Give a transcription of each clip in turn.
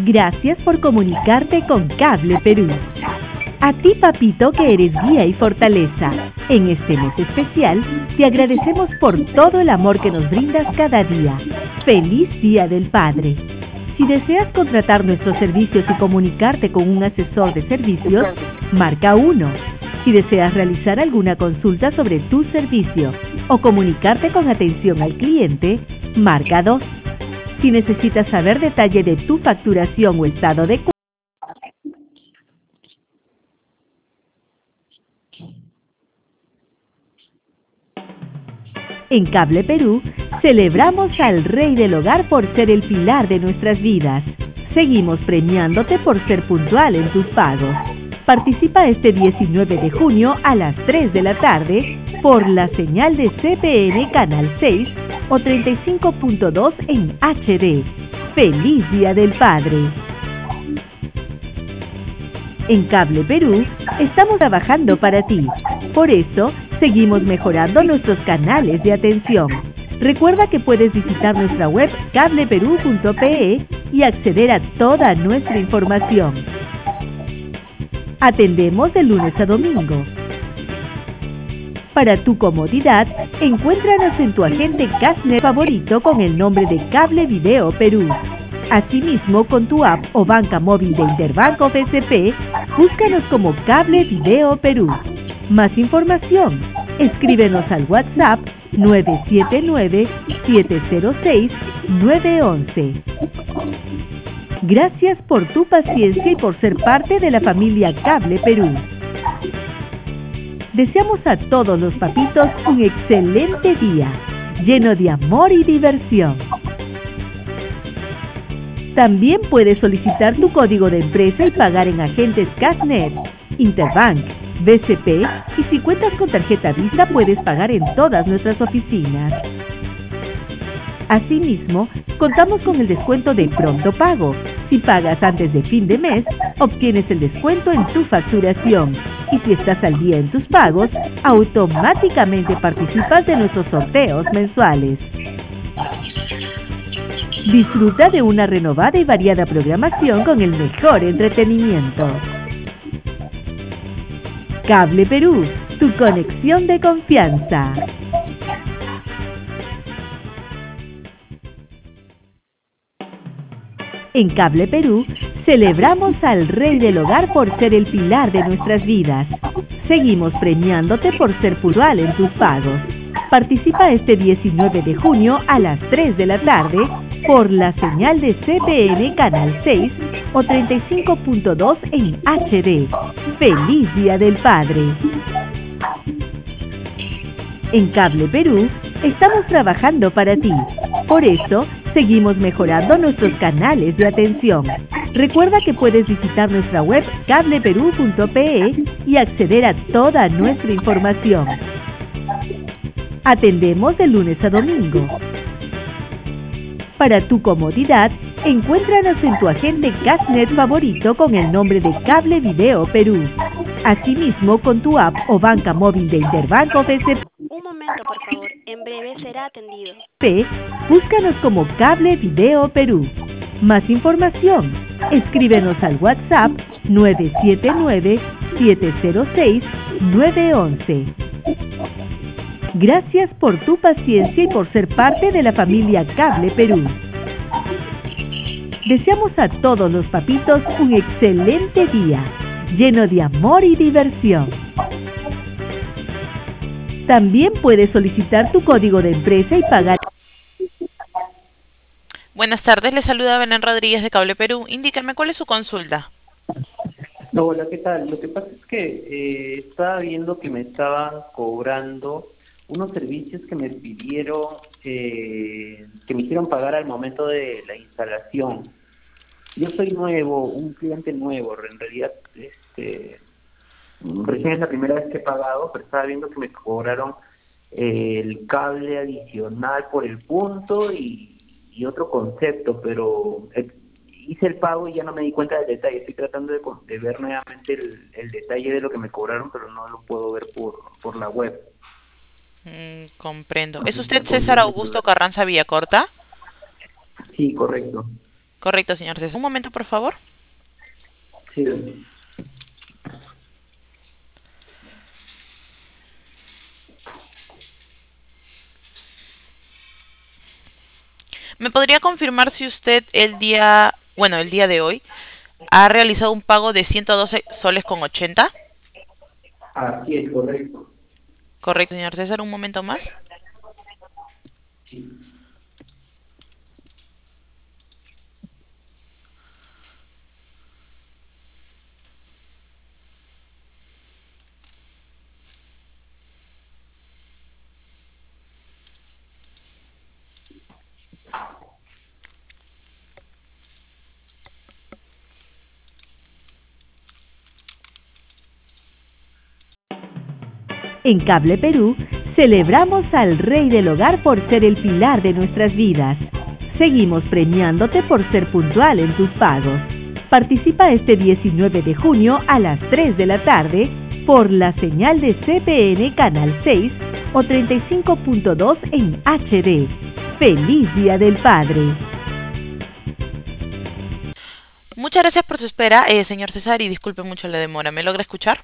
Gracias por comunicarte con Cable Perú. A ti, papito, que eres guía y fortaleza. En este mes especial, te agradecemos por todo el amor que nos brindas cada día. ¡Feliz Día del Padre! Si deseas contratar nuestros servicios y comunicarte con un asesor de servicios, marca 1. Si deseas realizar alguna consulta sobre tu servicio o comunicarte con atención al cliente, marca 2. Si necesitas saber detalle de tu facturación o estado de cuenta, en Cable Perú, celebramos al Rey del Hogar por ser el pilar de nuestras vidas. Seguimos premiándote por ser puntual en tus pagos. Participa este 19 de junio a las 3 de la tarde por la señal de CPN Canal 6 o 35.2 en HD. ¡Feliz Día del Padre! En Cable Perú, estamos trabajando para ti. Por eso, seguimos mejorando nuestros canales de atención. Recuerda que puedes visitar nuestra web cableperú.pe y acceder a toda nuestra información. Atendemos de lunes a domingo. Para tu comodidad, encuéntranos en tu agente Cashnet favorito con el nombre de Cable Video Perú. Asimismo, con tu app o banca móvil de Interbanco BCP, búscanos como Cable Video Perú. Más información, escríbenos al WhatsApp 979-706-911. Gracias por tu paciencia y por ser parte de la familia Cable Perú. Deseamos a todos los papitos un excelente día, lleno de amor y diversión. También puedes solicitar tu código de empresa y pagar en agentes Cashnet, Interbank, BCP y si cuentas con tarjeta Visa puedes pagar en todas nuestras oficinas. Asimismo, contamos con el descuento de Pronto Pago. Si pagas antes de fin de mes, obtienes el descuento en tu facturación. Y si estás al día en tus pagos, automáticamente participas de nuestros sorteos mensuales. Disfruta de una renovada y variada programación con el mejor entretenimiento. Cable Perú, tu conexión de confianza. En Cable Perú, celebramos al Rey del Hogar por ser el pilar de nuestras vidas. Seguimos premiándote por ser puntual en tus pagos. Participa este 19 de junio a las 3 de la tarde por la señal de CPN Canal 6 o 35.2 en HD. ¡Feliz Día del Padre! En Cable Perú, estamos trabajando para ti. Por eso, seguimos mejorando nuestros canales de atención. Recuerda que puedes visitar nuestra web cableperú.pe y acceder a toda nuestra información. Atendemos de lunes a domingo. Para tu comodidad, encuéntranos en tu agente Cashnet favorito con el nombre de Cable Video Perú. Asimismo, con tu app o banca móvil de Interbanco BCP. Un momento, por favor. En breve será atendido. Búscanos como Cable Video Perú. Más información, escríbenos al WhatsApp 979-706-911. Gracias por tu paciencia y por ser parte de la familia Cable Perú. Deseamos a todos los papitos un excelente día, lleno de amor y diversión. También puedes solicitar tu código de empresa y pagar. Buenas tardes, le saluda Belén Rodríguez de Cable Perú. Indíquenme cuál es su consulta. No, hola, ¿qué tal? Lo que pasa es que estaba viendo que me estaban cobrando unos servicios que me pidieron que me hicieron pagar al momento de la instalación. Yo soy nuevo, un cliente nuevo, en realidad recién es la primera vez que he pagado, pero estaba viendo que me cobraron el cable adicional por el punto y otro concepto, pero hice el pago y ya no me di cuenta del detalle. Estoy tratando de ver nuevamente el detalle de lo que me cobraron, pero no lo puedo ver por la web. Comprendo. ¿Es usted César Augusto Carranza Villacorta? Sí, correcto. Correcto, señor César. Un momento, por favor. Sí. ¿Me podría confirmar si usted el día de hoy ha realizado un pago de 112 soles con 80? Así es, correcto. Correcto, señor César. Un momento más. Sí. En Cable Perú, celebramos al Rey del Hogar por ser el pilar de nuestras vidas. Seguimos premiándote por ser puntual en tus pagos. Participa este 19 de junio a las 3 de la tarde por la señal de CPN Canal 6 o 35.2 en HD. ¡Feliz Día del Padre! Muchas gracias por su espera, señor César, y disculpe mucho la demora. ¿Me logra escuchar?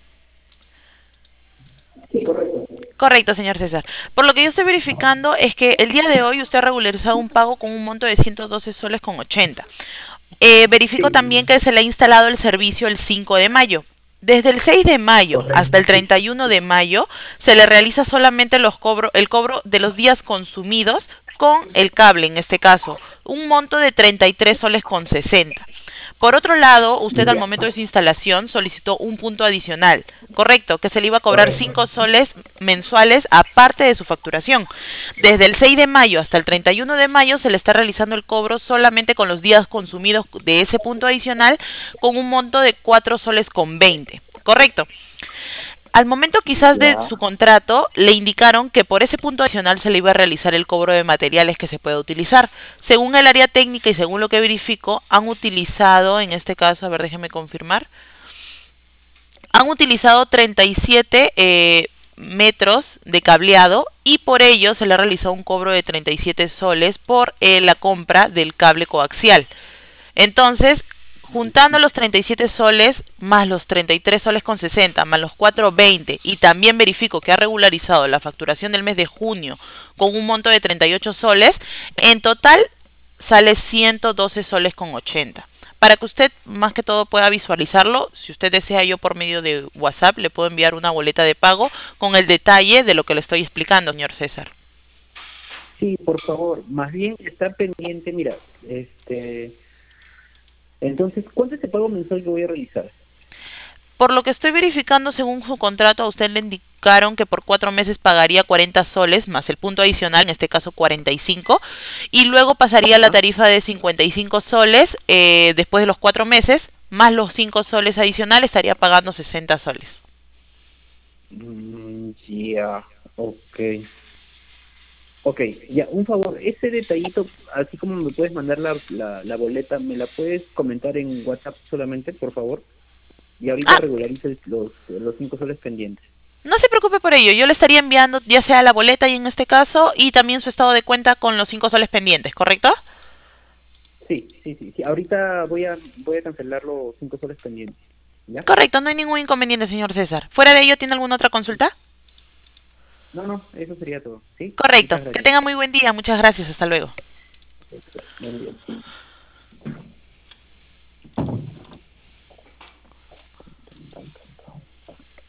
Sí, correcto. Correcto, señor César. Por lo que yo estoy verificando es que el día de hoy usted ha regularizado un pago con un monto de 112 soles con 80. Verifico también que se le ha instalado el servicio el 5 de mayo. Desde el 6 de mayo hasta el 31 de mayo se le realiza solamente el cobro de los días consumidos con el cable, en este caso, un monto de 33 soles con 60. Por otro lado, usted al momento de su instalación solicitó un punto adicional, correcto, que se le iba a cobrar 5 soles mensuales aparte de su facturación. Desde el 6 de mayo hasta el 31 de mayo se le está realizando el cobro solamente con los días consumidos de ese punto adicional con un monto de 4 soles con 20, correcto. Al momento quizás de su contrato le indicaron que por ese punto adicional se le iba a realizar el cobro de materiales que se puede utilizar. Según el área técnica y según lo que verifico, han utilizado, en este caso, a ver, déjeme confirmar, han utilizado 37 metros de cableado y por ello se le ha realizado un cobro de 37 soles por la compra del cable coaxial. Entonces, juntando los 37 soles más los 33 soles con 60 más los 4.20 y también verifico que ha regularizado la facturación del mes de junio con un monto de 38 soles, en total sale 112 soles con 80. Para que usted más que todo pueda visualizarlo, si usted desea, yo por medio de WhatsApp le puedo enviar una boleta de pago con el detalle de lo que le estoy explicando, señor César. Sí, por favor. Más bien está pendiente, mira, entonces, ¿cuánto es el pago mensual que voy a realizar? Por lo que estoy verificando, según su contrato, a usted le indicaron que por 4 meses pagaría 40 soles más el punto adicional, en este caso 45, y luego pasaría a la tarifa de 55 soles después de los 4 meses, más los 5 soles adicionales, estaría pagando 60 soles. Ya, ok. Ok, ya, un favor, ese detallito, así como me puedes mandar la boleta, ¿me la puedes comentar en WhatsApp solamente, por favor? Y ahorita Ah, regularices los 5 soles pendientes. no se preocupe por ello, yo le estaría enviando ya sea la boleta y en este caso, y también su estado de cuenta con los 5 soles pendientes, ¿correcto? Sí. Ahorita voy a cancelar los 5 soles pendientes. ¿Ya? Correcto, no hay ningún inconveniente, señor César. ¿Fuera de ello tiene alguna otra consulta? No, eso sería todo. ¿Sí? Correcto, Muchas que gracias. tenga muy buen día, muchas gracias, hasta luego. Buen día.